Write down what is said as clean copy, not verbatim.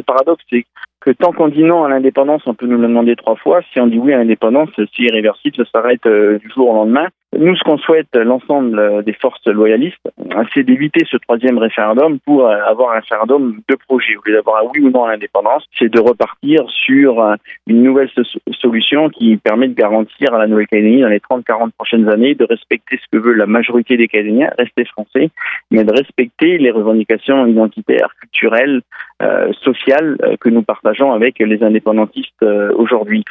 paradoxe, c'est que tant qu'on dit non à l'indépendance, on peut nous le demander 3 fois. Si on dit oui à l'indépendance, c'est irréversible, ça s'arrête du jour au lendemain. Nous, ce qu'on souhaite, l'ensemble des forces loyalistes, c'est d'éviter ce 3e référendum pour avoir un référendum de projet. Au lieu d'avoir un oui ou non à l'indépendance, c'est de repartir sur une nouvelle solution qui permet de garantir à la Nouvelle-Calédonie, dans les 30-40 prochaines années, de respecter ce que veut la majorité des Calédoniens, rester français, mais de respecter les revendications identitaires, culturelles, sociales que nous partageons avec les indépendantistes aujourd'hui.